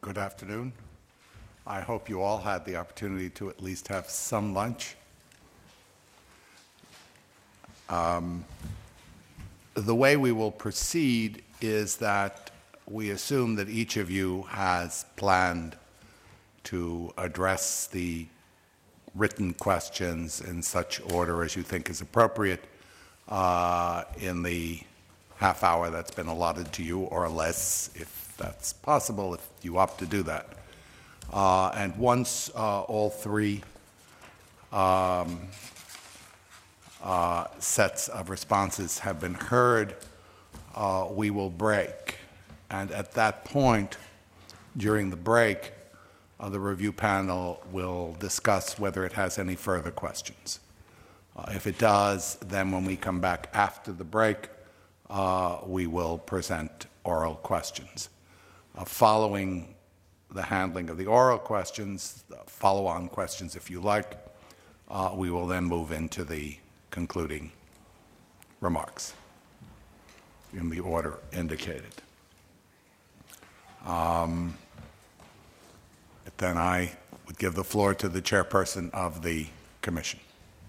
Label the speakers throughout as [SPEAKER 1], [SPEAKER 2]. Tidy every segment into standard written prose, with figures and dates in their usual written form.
[SPEAKER 1] Good afternoon. I hope you all had the opportunity to at least have some lunch. The way we will proceed is that we assume that each of you has planned to address the written questions in such order as you think is appropriate in the half hour that's been allotted to you, or less, if that's possible, if you opt to do that. And once all three sets of responses have been heard, we will break. And at that point, during the break, the review panel will discuss whether it has any further questions. If it does, then when we come back after the break, we will present oral questions. Following the handling of the oral questions, follow-on questions if you like, we will then move into the concluding remarks in the order indicated. Then I would give the floor to the chairperson of the commission.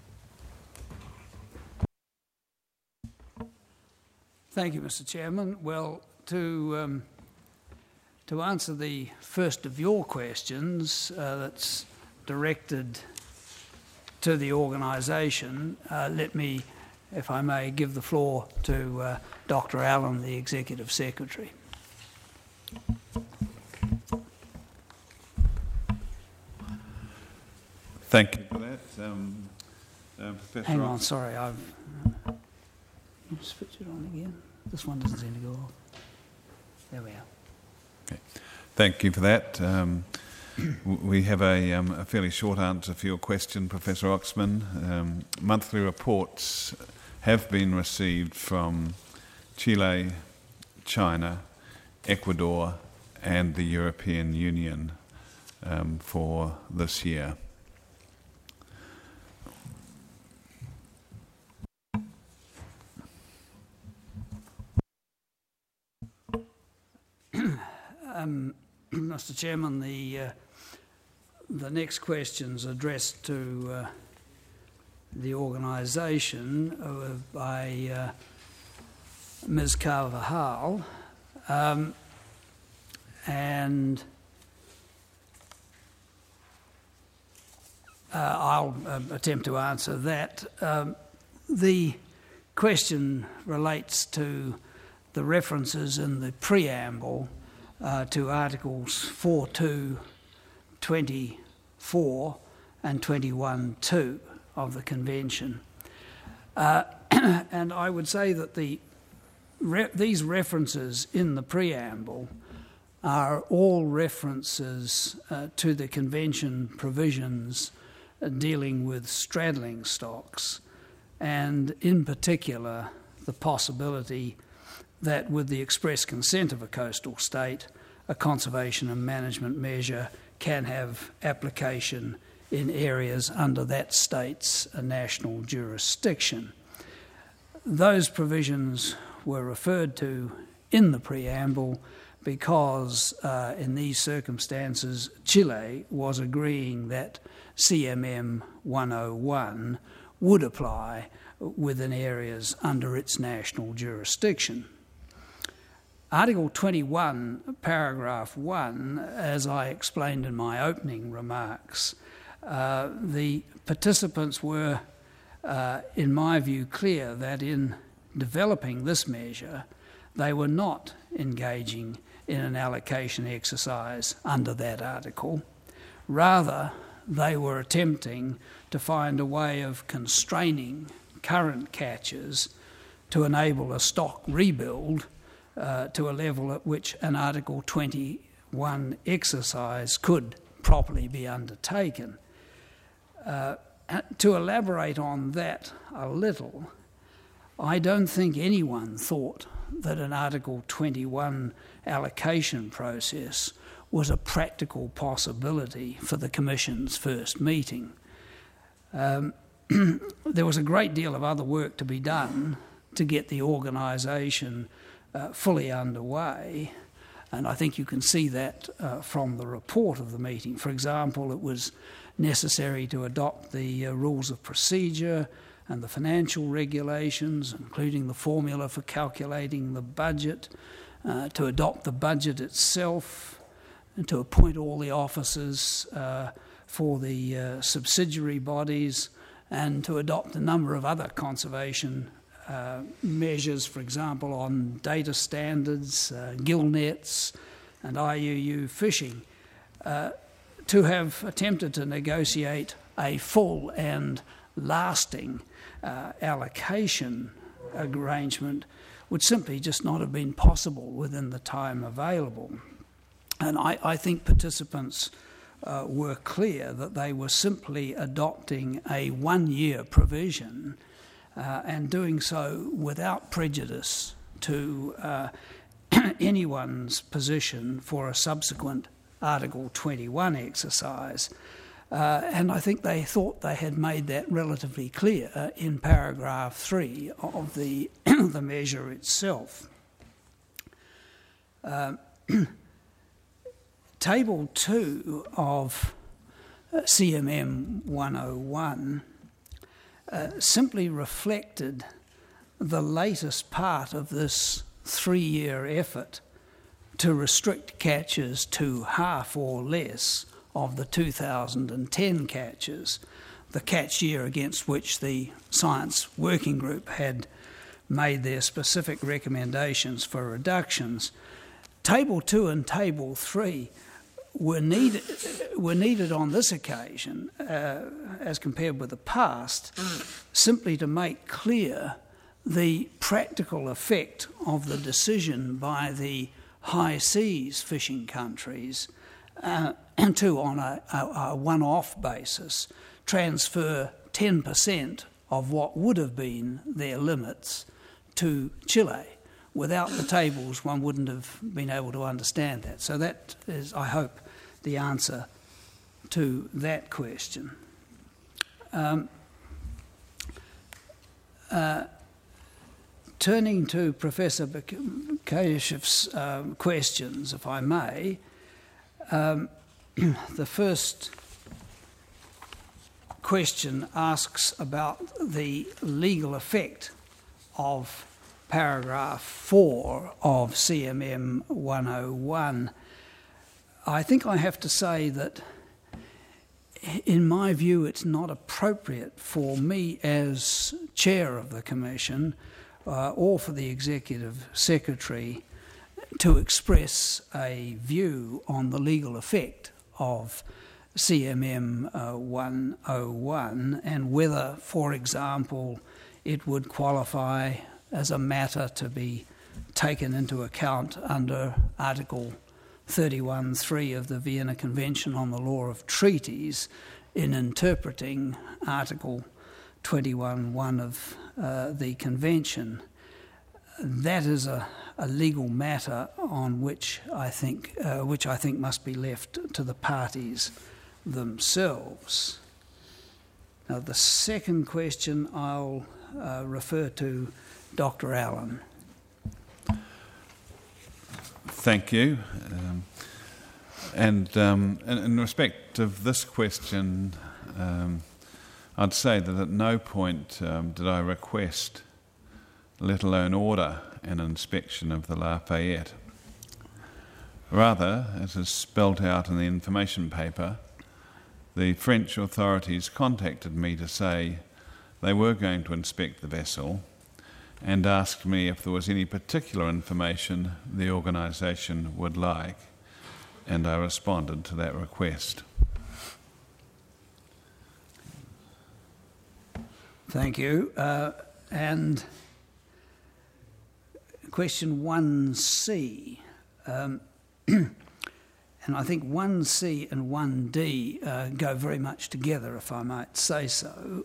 [SPEAKER 2] Thank you, Mr. Chairman. Well, to answer the first of your questions that's directed to the organisation, let me, if I may, give the floor to Dr. Allen, the Executive Secretary.
[SPEAKER 3] Thank you for that, Professor.
[SPEAKER 2] Hang on, sorry, I've switched it on again. This one doesn't seem to go off. There we are.
[SPEAKER 3] Okay. Thank you for that. We have a fairly short answer for your question, Professor Oxman. Monthly reports have been received from Chile, China, Ecuador, and the European Union for this year.
[SPEAKER 2] Mr. Chairman, the next questions addressed to the organisation by Ms. Carvajal, and I'll attempt to answer that. The question relates to the references in the preamble to Articles 4.2, 24 and 21.2 of the Convention. And I would say that these references in the preamble are all references to the Convention provisions dealing with straddling stocks, and in particular the possibility that with the express consent of a coastal state, a conservation and management measure can have application in areas under that state's national jurisdiction. Those provisions were referred to in the preamble because in these circumstances Chile was agreeing that CMM 101 would apply within areas under its national jurisdiction. Article 21, paragraph 1, as I explained in my opening remarks, the participants were, in my view, clear that in developing this measure, they were not engaging in an allocation exercise under that article. Rather, they were attempting to find a way of constraining current catches to enable a stock rebuild to a level at which an Article 21 exercise could properly be undertaken. To elaborate on that a little, I don't think anyone thought that an Article 21 allocation process was a practical possibility for the Commission's first meeting. There was a great deal of other work to be done to get the organisation fully underway, And I think you can see that from the report of the meeting. For example, it was necessary to adopt the rules of procedure and the financial regulations, including the formula for calculating the budget, to adopt the budget itself, and to appoint all the officers for the subsidiary bodies, and to adopt a number of other conservation measures, for example, on data standards, gill nets, and IUU fishing, to have attempted to negotiate a full and lasting allocation arrangement would simply just not have been possible within the time available. And I think participants were clear that they were simply adopting a one-year provision and doing so without prejudice to anyone's position for a subsequent Article 21 exercise. And I think they thought they had made that relatively clear in paragraph 3 of the measure itself. Table 2 of CMM 101 simply reflected the latest part of this 3-year effort to restrict catches to half or less of the 2010 catches, the catch year against which the Science Working Group had made their specific recommendations for reductions. Table 2 and Table 3 were needed on this occasion, as compared with the past, simply to make clear the practical effect of the decision by the high seas fishing countries to, on a one-off basis, transfer 10% of what would have been their limits to Chile. Without the tables, one wouldn't have been able to understand that. So that is, I hope, the answer to that question. Turning to Professor Bakashev's questions, if I may, the first question asks about the legal effect of paragraph 4 of CMM 101. I think I have to say that, in my view, it's not appropriate for me as chair of the Commission or for the Executive Secretary to express a view on the legal effect of CMM 101 and whether, for example, it would qualify as a matter to be taken into account under Article 31.3 of the Vienna Convention on the Law of Treaties in interpreting Article 21.1 of the Convention. That is a legal matter on which I think must be left to the parties themselves. Now, the second question I'll refer to Dr. Allen.
[SPEAKER 3] Thank you. And in respect of this question, I'd say that at no point did I request, let alone order, an inspection of the Lafayette. Rather, as is spelt out in the information paper, the French authorities contacted me to say they were going to inspect the vessel and asked me if there was any particular information the organisation would like, and I responded to that request.
[SPEAKER 2] Thank you. And question 1C. And I think 1C and 1D go very much together, if I might say so.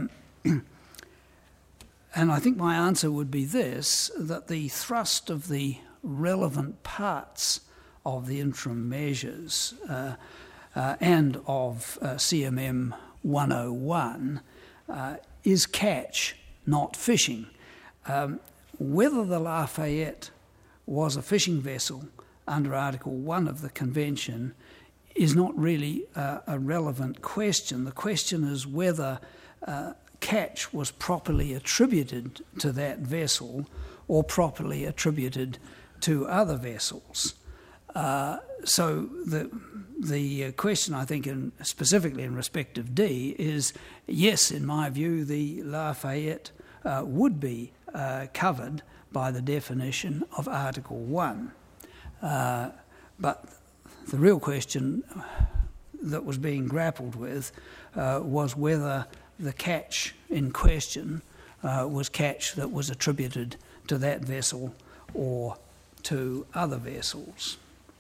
[SPEAKER 2] And I think my answer would be this, that the thrust of the relevant parts of the interim measures and of CMM 101 is catch, not fishing. Whether the Lafayette was a fishing vessel under Article 1 of the Convention is not really a relevant question. The question is whether catch was properly attributed to that vessel or properly attributed to other vessels. So the question, I think, specifically in respect of D, is yes, in my view, the Lafayette would be covered by the definition of Article 1. But the real question that was being grappled with was whether the catch in question was catch that was attributed to that vessel or to other vessels.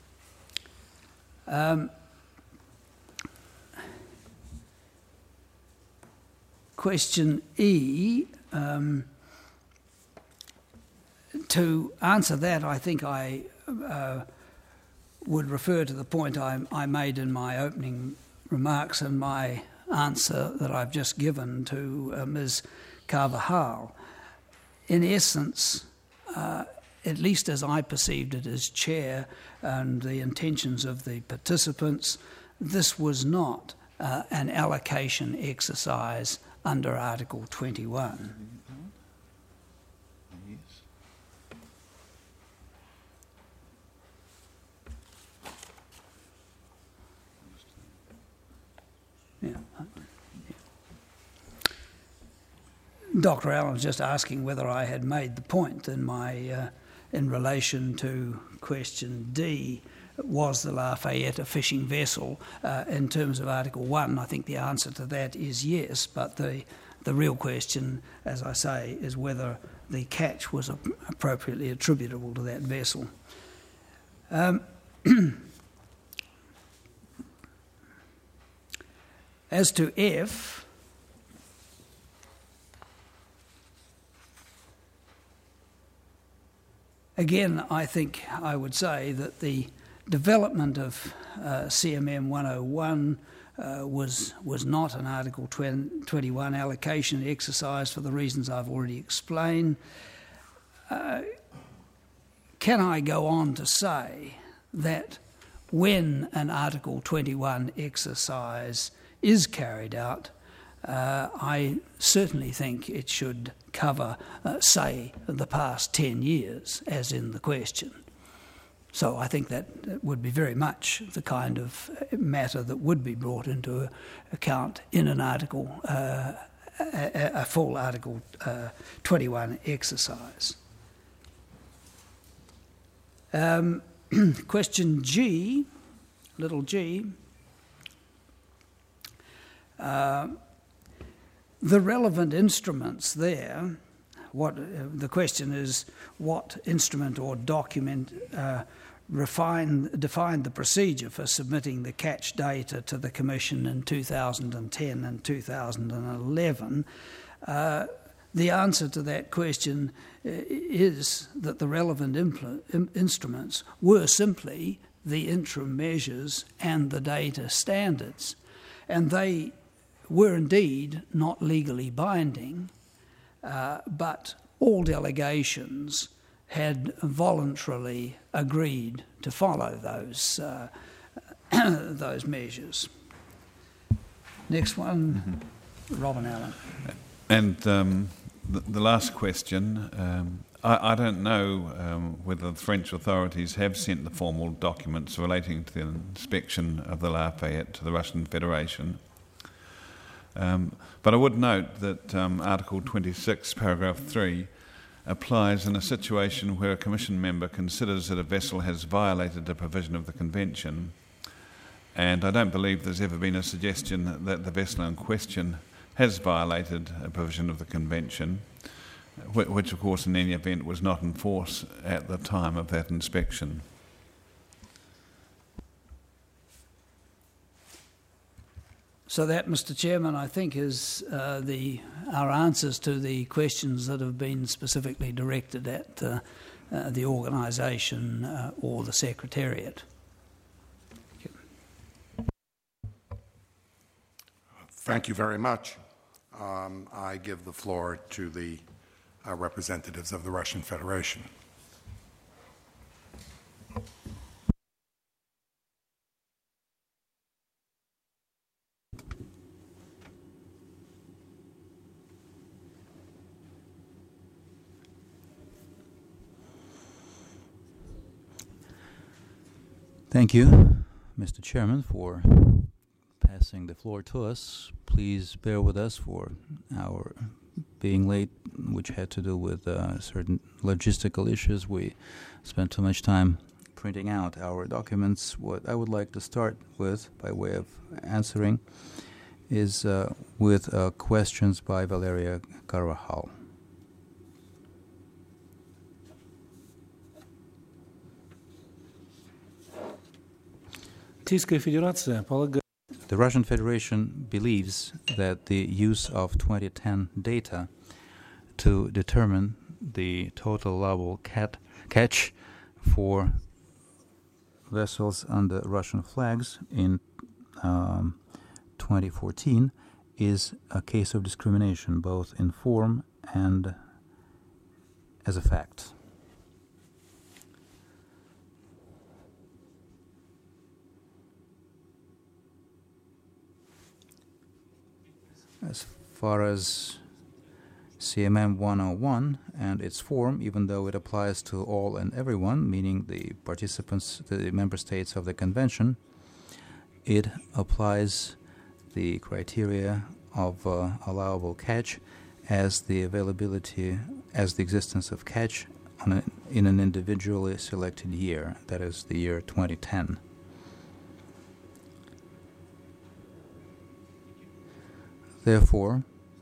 [SPEAKER 2] Question E, to answer that, I think I would refer to the point I made in my opening remarks and my answer that I've just given to Ms. Carvajal. In essence, at least as I perceived it as chair and the intentions of the participants, this was not an allocation exercise under Article 21. Dr. Allen's just asking whether I had made the point in my in relation to question D, was the Lafayette a fishing vessel in terms of Article 1? I think the answer to that is yes, but the real question, as I say, is whether the catch was appropriately attributable to that vessel. As to F, again, I think I would say that the development of CMM 101 was not an Article 21 allocation exercise for the reasons I've already explained. Can I go on to say that when an Article 21 exercise is carried out, I certainly think it should cover, say, the past 10 years, as in the question. So I think that would be very much the kind of matter that would be brought into account in an article, a full Article 21 exercise. Question G, little g. The relevant instruments there, the question is what instrument or document defined the procedure for submitting the catch data to the Commission in 2010 and 2011. The answer to that question is that the relevant instruments were simply the interim measures and the data standards, and they were indeed not legally binding, but all delegations had voluntarily agreed to follow those measures. Next one, Robin Allen.
[SPEAKER 3] And the last question, I don't know whether the French authorities have sent the formal documents relating to the inspection of the Lafayette to the Russian Federation. But I would note that Article 26, paragraph 3, applies in a situation where a Commission member considers that a vessel has violated a provision of the Convention, and I don't believe there's ever been a suggestion that the vessel in question has violated a provision of the Convention, which of course in any event was not in force at the time of that inspection.
[SPEAKER 2] So that, Mr. Chairman, I think is our answers to the questions that have been specifically directed at the organisation or the Secretariat.
[SPEAKER 1] Thank you very much. I give the floor to the representatives of the Russian Federation.
[SPEAKER 4] Thank you, Mr. Chairman, for passing the floor to us. Please bear with us for our being late, which had to do with certain logistical issues. We spent too much time printing out our documents. What I would like to start with, by way of answering, is with questions by Valeria Carvajal. The Russian Federation believes that the use of 2010 data to determine the total allowable catch for vessels under Russian flags in 2014 is a case of discrimination, both in form and as a fact. As far as CMM 101 and its form, even though it applies to all and everyone, meaning the participants, the member states of the convention, it applies the criteria of allowable catch as the availability, as the existence of catch in an individually selected year, that is the year 2010. Therefore,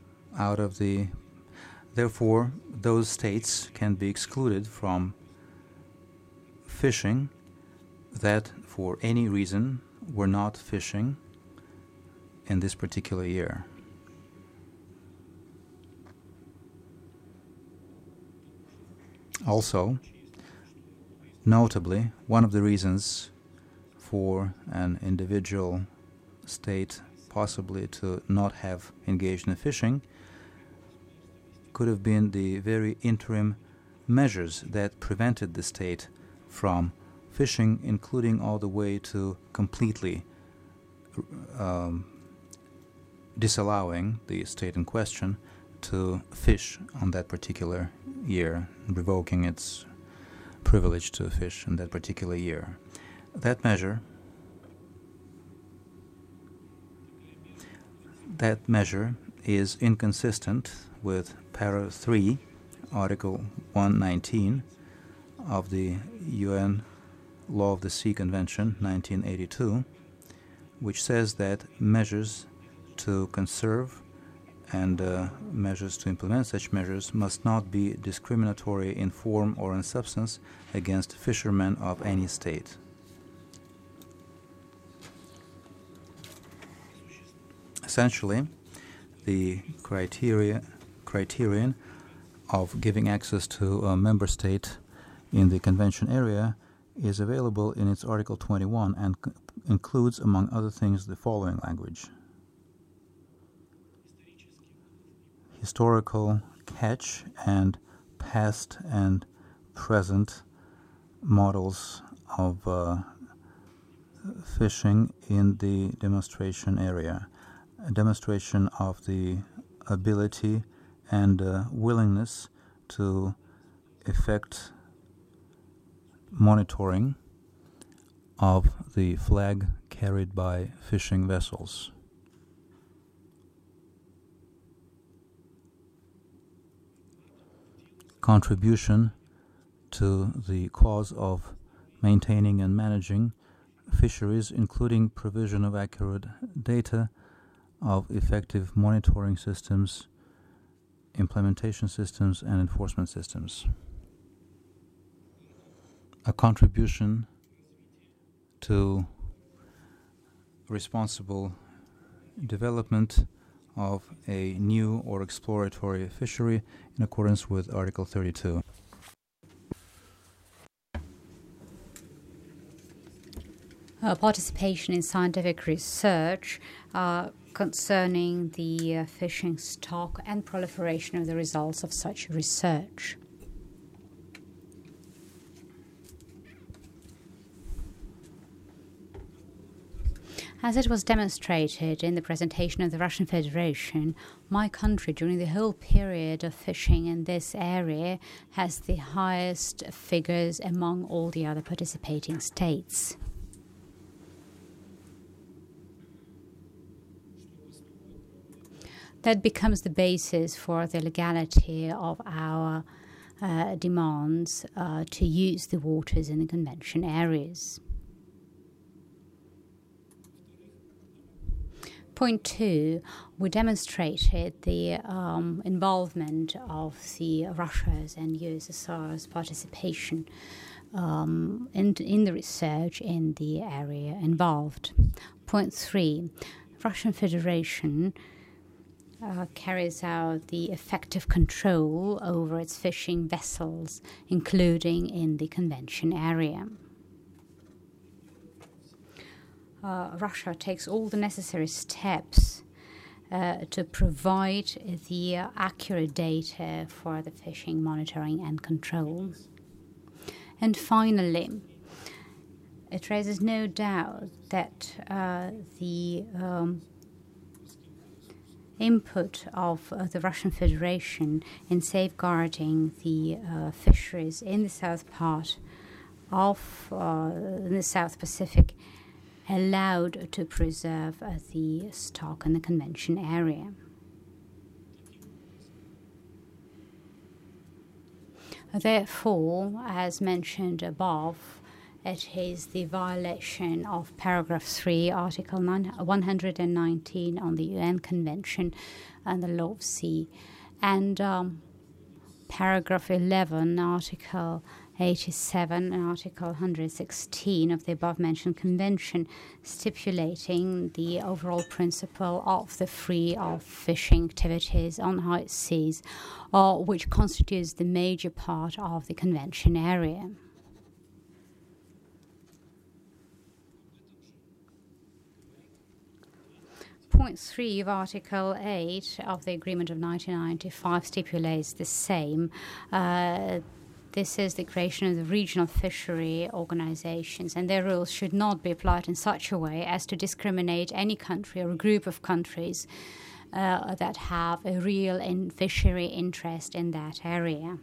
[SPEAKER 4] those states can be excluded from fishing that, for any reason, were not fishing in this particular year. Also, notably, one of the reasons for an individual state possibly to not have engaged in fishing could have been the very interim measures that prevented the state from fishing, including all the way to completely disallowing the state in question to fish on that particular year, revoking its privilege to fish in that particular year. That measure is inconsistent with Para 3, Article 119 of the UN Law of the Sea Convention 1982, which says that measures to conserve and measures to implement such measures must not be discriminatory in form or in substance against fishermen of any state. Essentially, the criterion of giving access to a member state in the convention area is available in its Article 21 and includes, among other things, the following language: historical catch and past and present models of fishing in the demonstration area. A demonstration of the ability and willingness to effect monitoring of the flag carried by fishing vessels. Contribution to the cause of maintaining and managing fisheries, including provision of accurate data, of effective monitoring systems, implementation systems, and enforcement systems. A contribution to responsible development of a new or exploratory fishery in accordance with Article 32.
[SPEAKER 5] Participation in scientific research concerning the fishing stock and proliferation of the results of such research. As it was demonstrated in the presentation of the Russian Federation, my country, during the whole period of fishing in this area, has the highest figures among all the other participating states. that becomes the basis for the legality of our demands to use the waters in the convention areas. Point 2, we demonstrated the involvement of the Russia's and USSR's participation in the research in the area involved. Point 3, Russian Federation carries out the effective control over its fishing vessels, including in the convention area. Russia takes all the necessary steps to provide the accurate data for the fishing monitoring and control. And finally, it raises no doubt that the input of the Russian Federation in safeguarding the fisheries in the south part of the South Pacific allowed to preserve the stock in the convention area. Therefore, as mentioned above, it is the violation of paragraph 3, article 119 on the UN Convention and the Law of Sea, and paragraph 11, article 87 and Article 116 of the above-mentioned convention, stipulating the overall principle of the free of fishing activities on high seas, which constitutes the major part of the convention area. Point 3 of Article 8 of the Agreement of 1995 stipulates the same. This is the creation of the regional fishery organizations, and their rules should not be applied in such a way as to discriminate any country or a group of countries that have a real fishery interest in that area.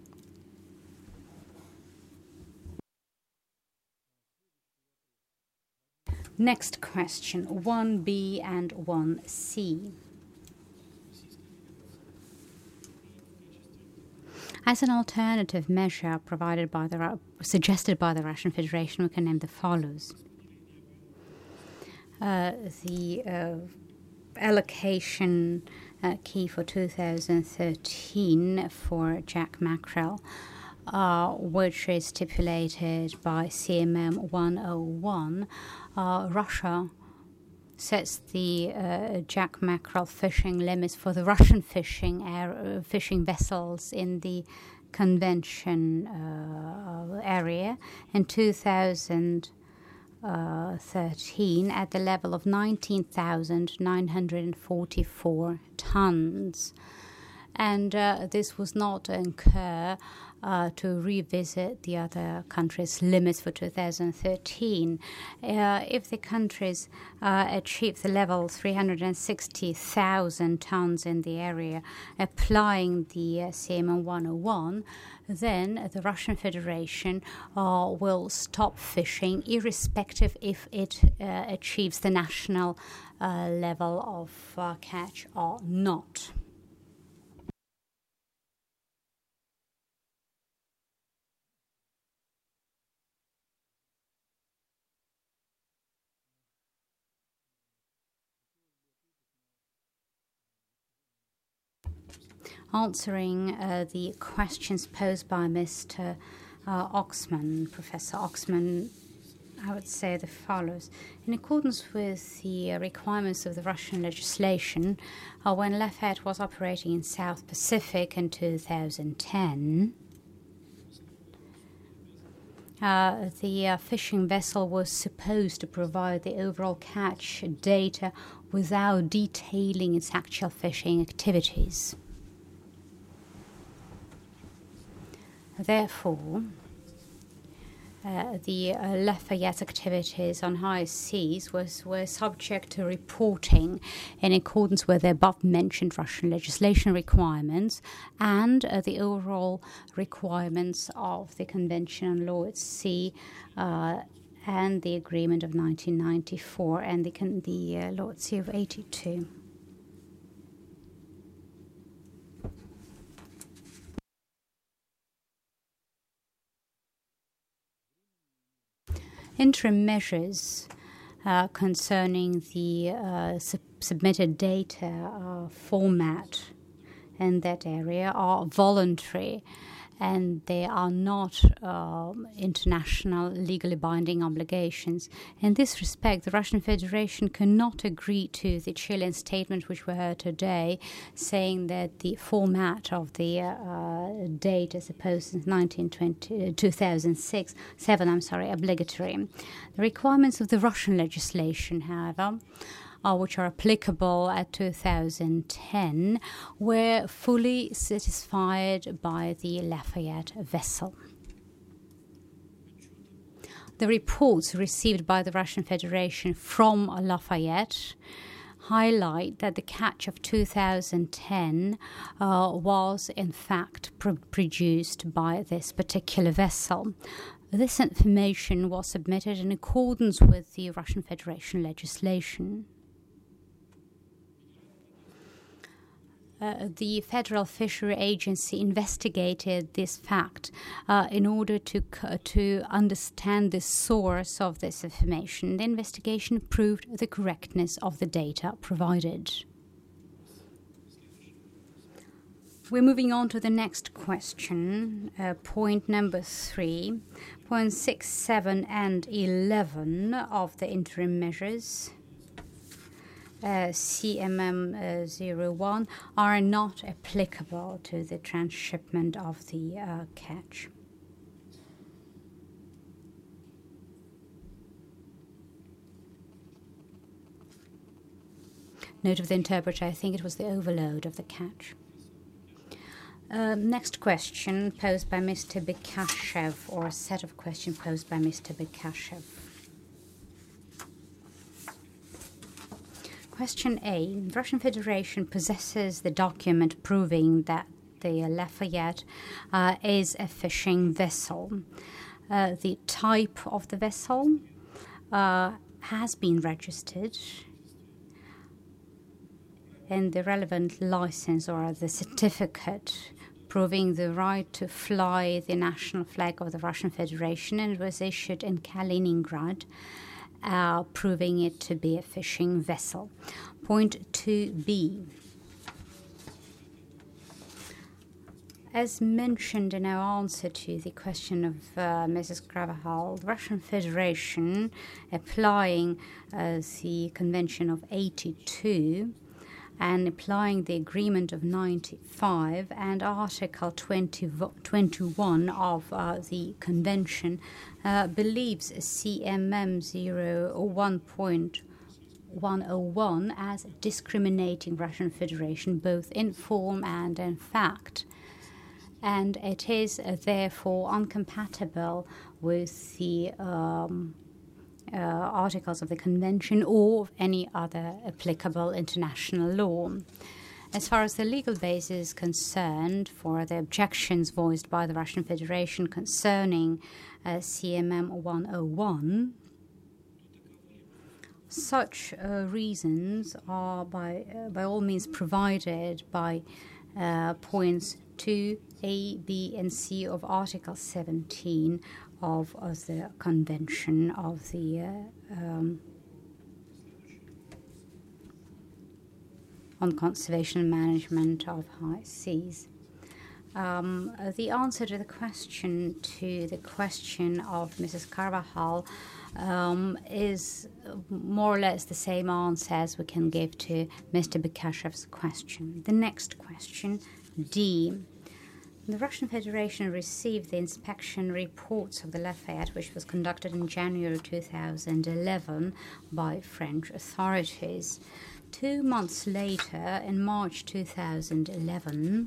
[SPEAKER 5] Next question, 1B and 1C. As an alternative measure suggested by the Russian Federation, we can name the follows. The allocation key for 2013 for jack mackerel, which is stipulated by CMM 101, Russia sets the jack mackerel fishing limits for the Russian fishing vessels in the convention area in 2013 at the level of 19,944 tons. And this was not to incur to revisit the other countries' limits for 2013. If the countries achieve the level 360,000 tons in the area, applying the CMM 101, then the Russian Federation will stop fishing, irrespective if it achieves the national level of catch or not. Answering the questions posed by Mr. Oxman, Professor Oxman, I would say the follows. In accordance with the requirements of the Russian legislation, when Lafayette was operating in South Pacific in 2010, the fishing vessel was supposed to provide the overall catch data without detailing its actual fishing activities. Therefore, the Lafayette activities on high seas were subject to reporting in accordance with the above-mentioned Russian legislation requirements and the overall requirements of the Convention on Law at Sea and the Agreement of 1994 and the Law at Sea of 82. Interim measures concerning the submitted data format in that area are voluntary, and they are not international legally binding obligations. In this respect, the Russian Federation cannot agree to the Chilean statement which we heard today, saying that the format of the data supposed since 2007, obligatory. The requirements of the Russian legislation, however, which are applicable at 2010, were fully satisfied by the Lafayette vessel. The reports received by the Russian Federation from Lafayette highlight that the catch of 2010 was in fact produced by this particular vessel. This information was submitted in accordance with the Russian Federation legislation. The Federal Fishery Agency investigated this fact in order to understand the source of this information. The investigation proved the correctness of the data provided. We're moving on to the next question, point number 3. Points 6, 7, and 11 of the interim measures. CMM 01 are not applicable to the transshipment of the catch. Note of the interpreter, I think it was the overload of the catch. Next question posed by Mr. Bekashev, or a set of questions posed by Mr. Bekashev. Question A. The Russian Federation possesses the document proving that the Lafayette is a fishing vessel. The type of the vessel has been registered, and the relevant license or the certificate proving the right to fly the national flag of the Russian Federation, and it was issued in Kaliningrad, proving it to be a fishing vessel. Point 2b. As mentioned in our answer to the question of Mrs. Carvajal, the Russian Federation, applying the Convention of 82 and applying the Agreement of 95 and Article 21 of the Convention, believes CMM 01.101 as discriminating Russian Federation both in form and in fact, and it is therefore incompatible with the articles of the Convention or any other applicable international law. As far as the legal basis is concerned for the objections voiced by the Russian Federation concerning CMM 101, such reasons are by all means provided by points 2, A, B, and C of Article 17 of the Convention of the on Conservation and Management of High Seas. The answer to the question of Mrs. Carvajal is more or less the same answer as we can give to Mr. Bekashev's question. The next question, D. The Russian Federation received the inspection reports of the Lafayette, which was conducted in January 2011 by French authorities. 2 months later, in March 2011,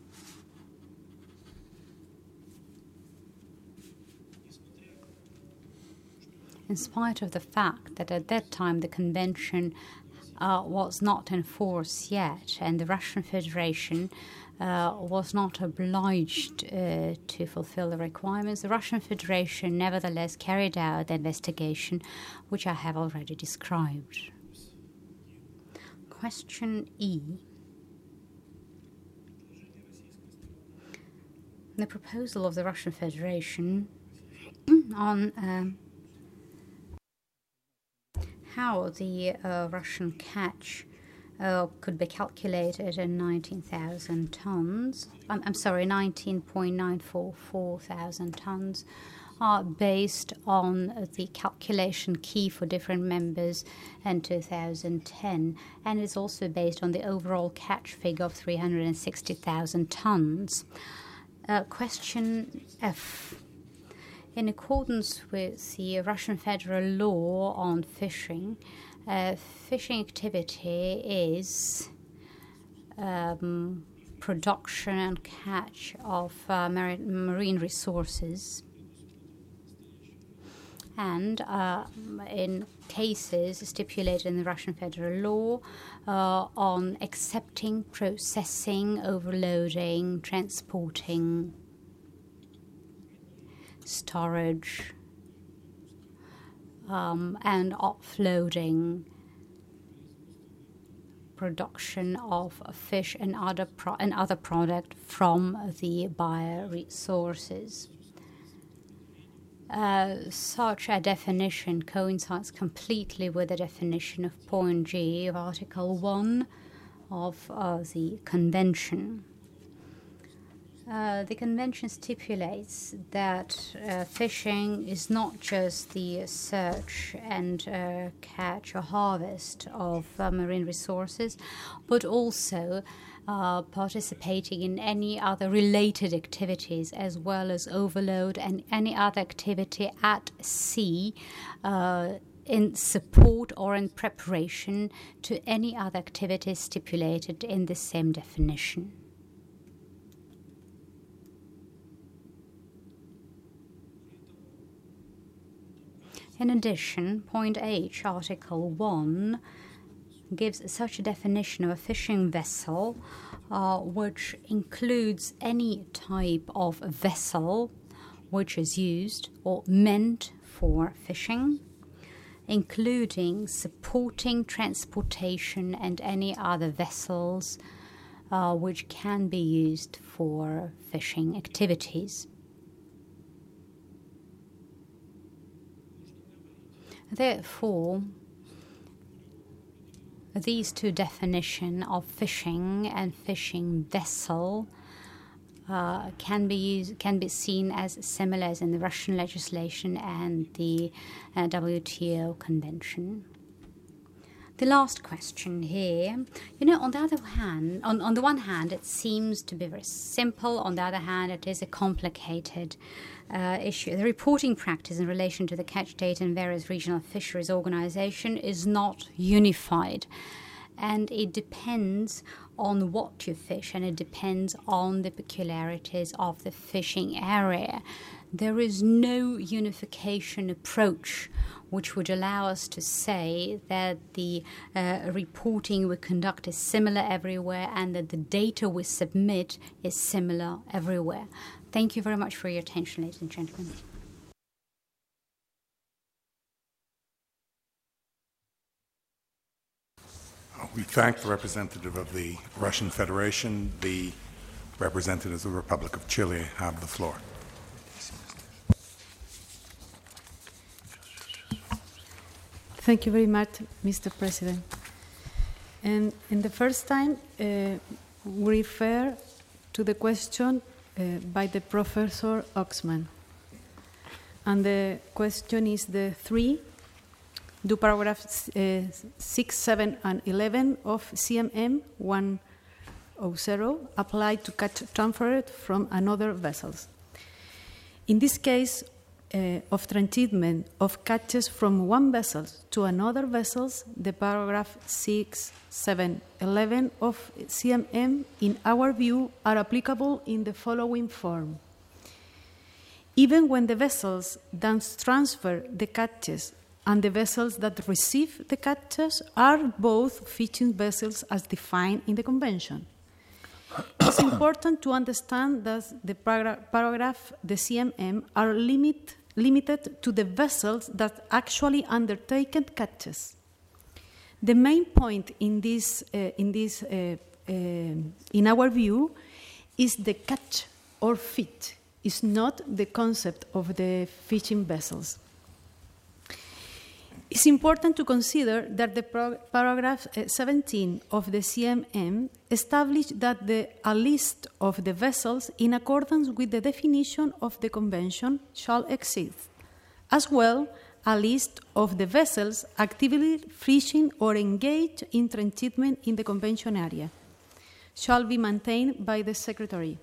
[SPEAKER 5] in spite of the fact that at that time the convention was not in force yet and the Russian Federation was not obliged to fulfill the requirements, the Russian Federation nevertheless carried out the investigation which I have already described. Question E. The proposal of the Russian Federation on how the Russian catch could be calculated in 19,000 tons. I'm sorry, 19.944 thousand tons, based on the calculation key for different members in 2010, and is also based on the overall catch figure of 360,000 tons. Question F. In accordance with the Russian federal law on fishing, fishing activity is production and catch of marine resources, and in cases stipulated in the Russian federal law on accepting, processing, overloading, transporting, storage, and offloading production of fish and other product from the bioresources. Such a definition coincides completely with the definition of point G of Article 1 of the Convention. The Convention stipulates that fishing is not just the search and catch or harvest of marine resources, but also participating in any other related activities, as well as overload and any other activity at sea in support or in preparation to any other activities stipulated in the same definition. In addition, point H, Article 1, gives such a definition of a fishing vessel, which includes any type of vessel which is used or meant for fishing, including supporting transportation and any other vessels which can be used for fishing activities. Therefore, these two definitions of fishing and fishing vessel can be seen as similar as in the Russian legislation and the WTO Convention. The last question here, on the one hand, it seems to be very simple. On the other hand, it is a complicated issue. The reporting practice in relation to the catch data in various regional fisheries organizations is not unified, and it depends on what you fish, and it depends on the peculiarities of the fishing area. There is no unification approach which would allow us to say that the reporting we conduct is similar everywhere and that the data we submit is similar everywhere. Thank you very much for your attention, ladies and gentlemen.
[SPEAKER 1] We thank the representative of the Russian Federation. The representatives of the Republic of Chile have the floor.
[SPEAKER 6] Thank you very much, Mr. President. And in the first time, we refer to the question by the Professor Oxman. And the question is the 3. Do paragraphs 6, 7, and 11 of CMM 100 apply to catch transferred from another vessels? In this case of transshipment of catches from one vessel to another vessels, the paragraph 6, 7, 11 of CMM, in our view, are applicable in the following form. Even when the vessels that transfer the catches and the vessels that receive the catches are both fishing vessels as defined in the Convention. It's important to understand that the paragraph, the CMM, are limited to the vessels that actually undertaken catches. The main point in our view, is the catch or feed, is not the concept of the fishing vessels. It's important to consider that the paragraph 17 of the CMM established that a list of the vessels in accordance with the definition of the Convention shall exist, as well a list of the vessels actively fishing or engaged in transshipment in the Convention area shall be maintained by the Secretary.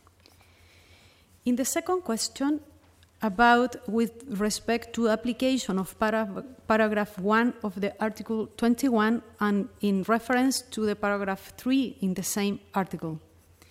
[SPEAKER 6] In the second question, with respect to application of paragraph 1 of the Article 21 and in reference to the paragraph 3 in the same article.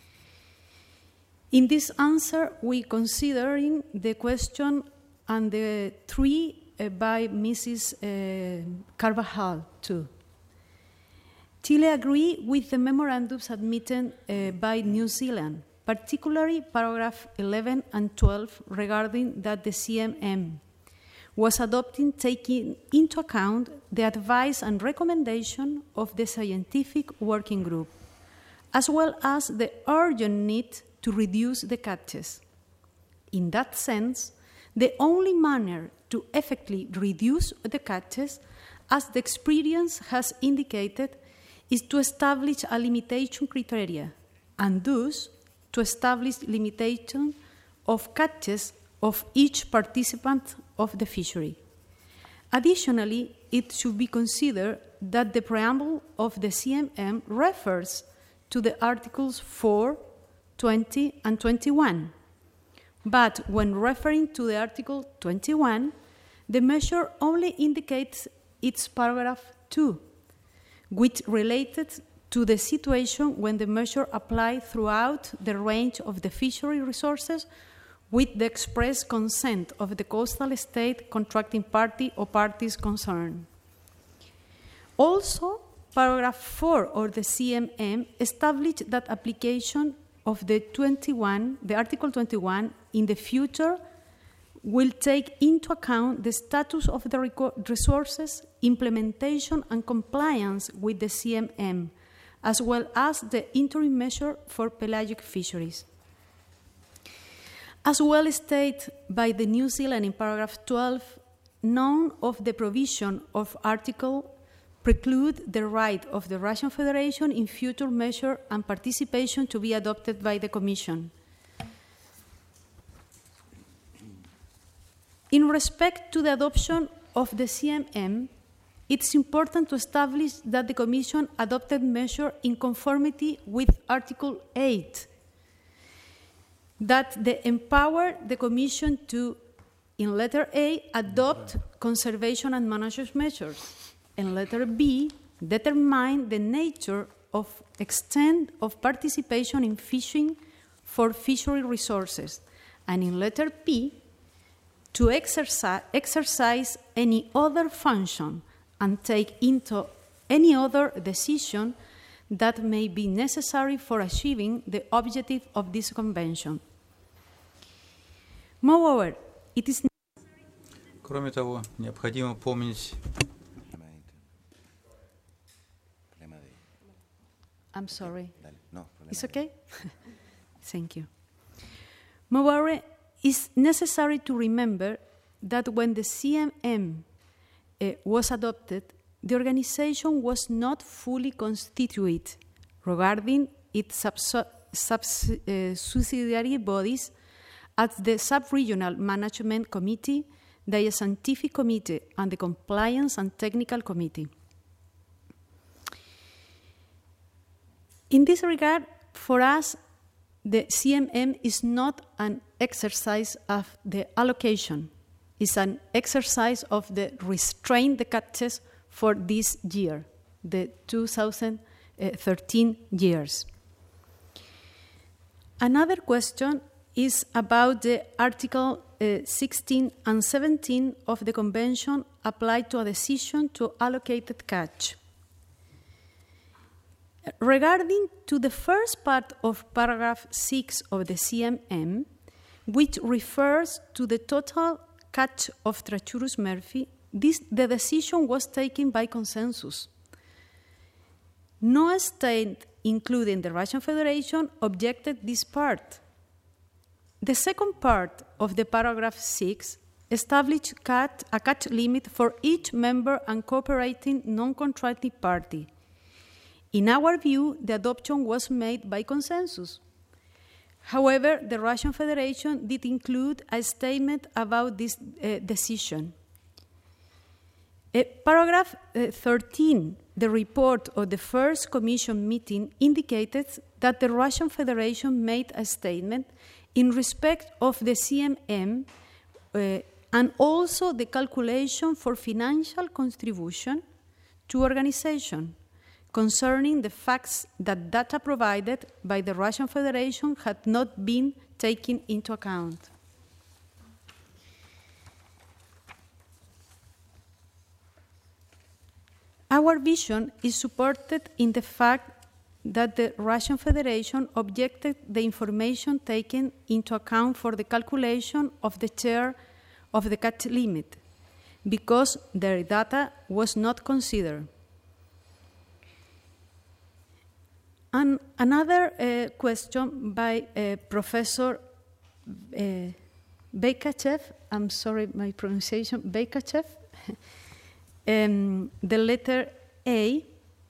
[SPEAKER 6] In this answer, we considering the question and the 3 by Mrs. Carvajal too. Chile agree with the memorandums submitted by New Zealand, particularly paragraph 11 and 12 regarding that the CMM was adopted taking into account the advice and recommendation of the scientific working group, as well as the urgent need to reduce the catches. In that sense, the only manner to effectively reduce the catches, as the experience has indicated, is to establish a limitation criteria and thus to establish limitation of catches of each participant of the fishery. Additionally, it should be considered that the preamble of the CMM refers to the Articles 4, 20, and 21. But when referring to the Article 21, the measure only indicates its paragraph 2, which related to the situation when the measure applied throughout the range of the fishery resources with the express consent of the coastal state contracting party or parties concerned. Also, paragraph 4 of the CMM established that application of the Article 21 in the future will take into account the status of the resources, implementation and compliance with the CMM, as well as the interim measure for pelagic fisheries. As well stated by the New Zealand in paragraph 12, none of the provision of article preclude the right of the Russian Federation in future measure and participation to be adopted by the Commission. In respect to the adoption of the CMM, it's important to establish that the Commission adopted measure in conformity with Article 8, that they empower the Commission to, in letter A, adopt conservation and management measures, and letter B, determine the nature of extent of participation in fishing for fishery resources, and in letter P, to exercise any other function and take into any other decision that may be necessary for achieving the objective of this convention. Moreover, it is
[SPEAKER 4] Кроме того, необходимо помнить.
[SPEAKER 6] I'm sorry. It's okay? Thank you. Moreover, it's necessary to remember that when the CMM was adopted, the organization was not fully constituted regarding its subsidiary bodies as the Sub-Regional Management Committee, the Scientific Committee, and the Compliance and Technical Committee. In this regard, for us, the CMM is not an exercise of the allocation. It's an exercise of the restraint the catches for this year, the 2013 years. Another question is about the Article 16 and 17 of the Convention applied to a decision to allocate catch. Regarding to the first part of paragraph 6 of the CMM, which refers to the total catch of Trachurus murphy, the decision was taken by consensus. No state, including the Russian Federation, objected this part. The second part of the paragraph 6 established a catch limit for each member and cooperating non-contracting party. In our view, the adoption was made by consensus. However, the Russian Federation did include a statement about this decision. Paragraph 13, the report of the first Commission meeting, indicated that the Russian Federation made a statement in respect of the CMM and also the calculation for financial contribution to organization, concerning the facts that data provided by the Russian Federation had not been taken into account. Our vision is supported in the fact that the Russian Federation objected the information taken into account for the calculation of the share of the catch limit, because their data was not considered. And another question by Professor Beykachev, I'm sorry, my pronunciation, Beykachev, the letter A.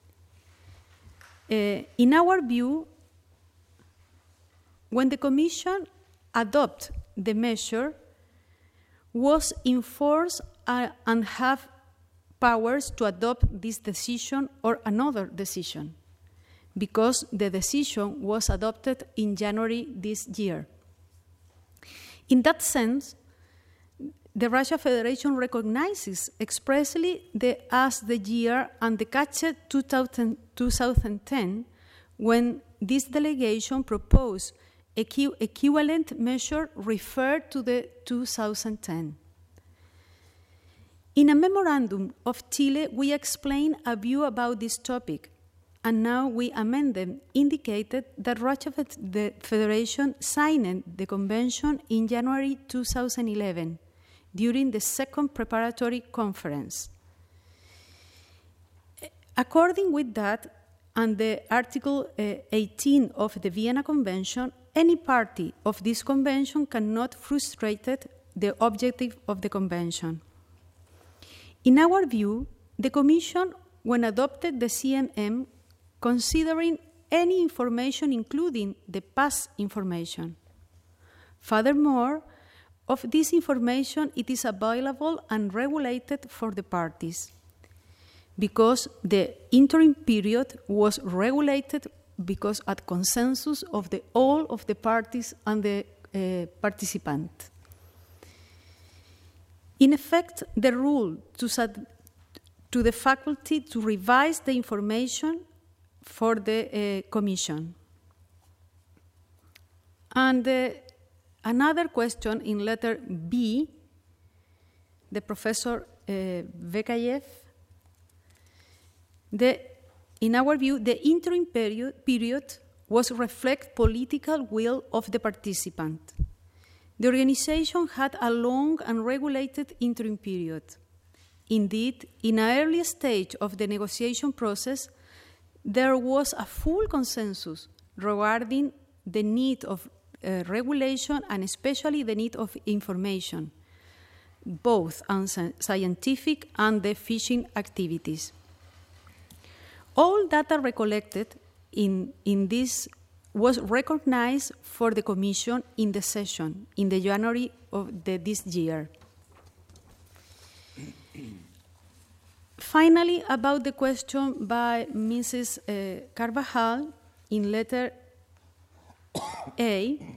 [SPEAKER 6] In our view, when the Commission adopted the measure, was in force and have powers to adopt this decision or another decision, because the decision was adopted in January this year. In that sense, the Russian Federation recognizes expressly as the year and the catch 2010, when this delegation proposed equivalent measure referred to the 2010. In a memorandum of Chile, we explained a view about this topic, and now we amend them, indicated that Russia the Federation signed the convention in January 2011 during the second preparatory conference. According with that, and the Article 18 of the Vienna Convention, any party of this convention cannot frustrate the objective of the convention. In our view, the Commission, when adopted the CMM, considering any information including the past information. Furthermore, of this information, it is available and regulated for the parties, because the interim period was regulated because at consensus of all of the parties and the participant. In effect, the rule to the faculty to revise the information for the Commission. And another question in letter B, the Professor Beykachev, in our view, the interim period was reflect political will of the participant. The organization had a long and regulated interim period. Indeed, in an early stage of the negotiation process, there was a full consensus regarding the need of regulation and especially the need of information, both on scientific and the fishing activities. All data recollected in this was recognized for the Commission in the session in the January of this year. Finally, about the question by Mrs. Carvajal in letter A,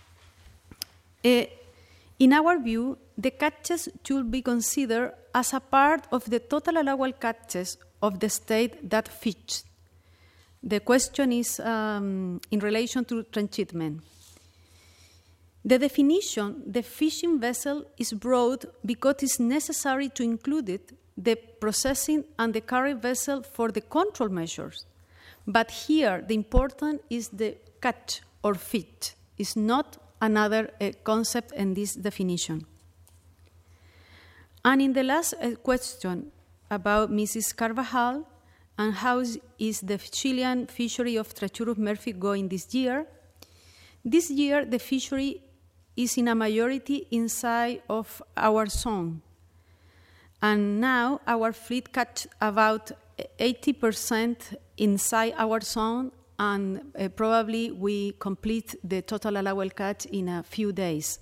[SPEAKER 6] in our view, the catches should be considered as a part of the total allowable catches of the state that fished. The question is in relation to transshipment. The definition, the fishing vessel, is broad because it is necessary to include it, the processing and the carry vessel for the control measures. But here, the important is the catch or fish. It's not another concept in this definition. And in the last question about Mrs. Carvajal and how is the Chilean fishery of Trachurus murphy going this year? This year, the fishery is in a majority inside of our zone. And now our fleet catch about 80% inside our zone, and probably we complete the total allowable catch in a few days.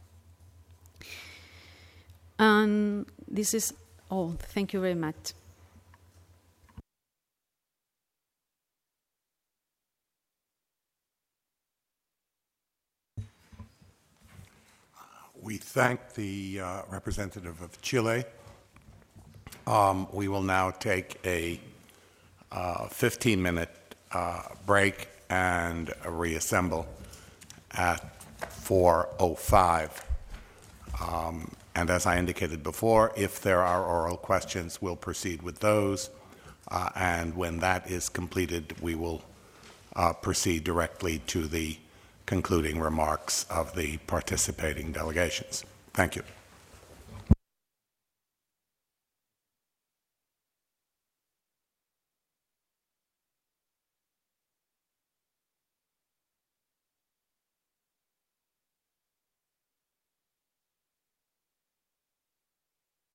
[SPEAKER 6] And this is all. Thank you very much.
[SPEAKER 1] We thank the representative of Chile. We will now take a 15-minute break and reassemble at 4:05. And as I indicated before, if there are oral questions, we'll proceed with those. And when that is completed, we will proceed directly to the concluding remarks of the participating delegations. Thank you.